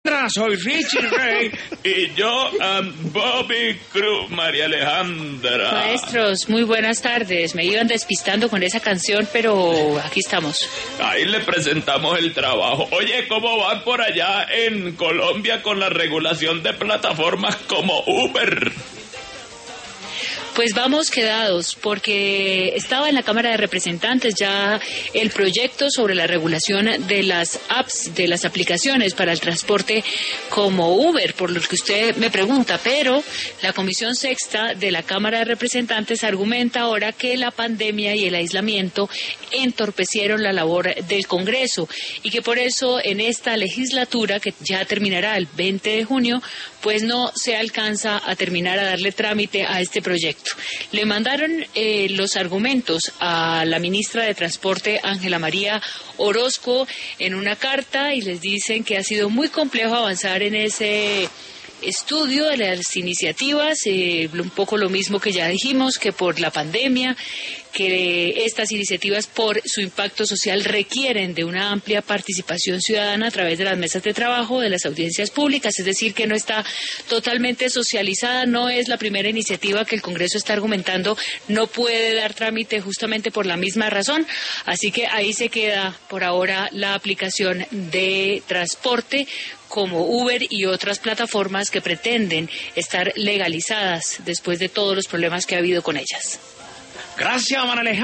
Soy Richie Ray. Y yo, Bobby Cruz, María Alejandra. Maestros, muy buenas tardes. Me iban despistando con esa canción, pero aquí estamos. Ahí le presentamos el trabajo. Oye, ¿cómo van por allá en Colombia con la regulación de plataformas como Uber? Pues vamos quedados, porque estaba en la Cámara de Representantes ya el proyecto sobre la regulación de las apps, de las aplicaciones para el transporte como Uber, por lo que usted me pregunta, pero la Comisión Sexta de la Cámara de Representantes argumenta ahora que la pandemia y el aislamiento entorpecieron la labor del Congreso y que por eso en esta legislatura, que ya terminará el 20 de junio, pues no se alcanza a terminar a darle trámite a este proyecto. Le mandaron los argumentos a la ministra de Transporte, Ángela María Orozco, en una carta y les dicen que ha sido muy complejo avanzar en ese estudio de las iniciativas, un poco lo mismo que ya dijimos, que por la pandemia, que estas iniciativas por su impacto social requieren de una amplia participación ciudadana a través de las mesas de trabajo, de las audiencias públicas, es decir, que no está totalmente socializada, no es la primera iniciativa que el Congreso está argumentando, no puede dar trámite justamente por la misma razón, así que ahí se queda por ahora la aplicación de transporte como Uber y otras plataformas que pretenden estar legalizadas después de todos los problemas que ha habido con ellas. Gracias, María Alejandra.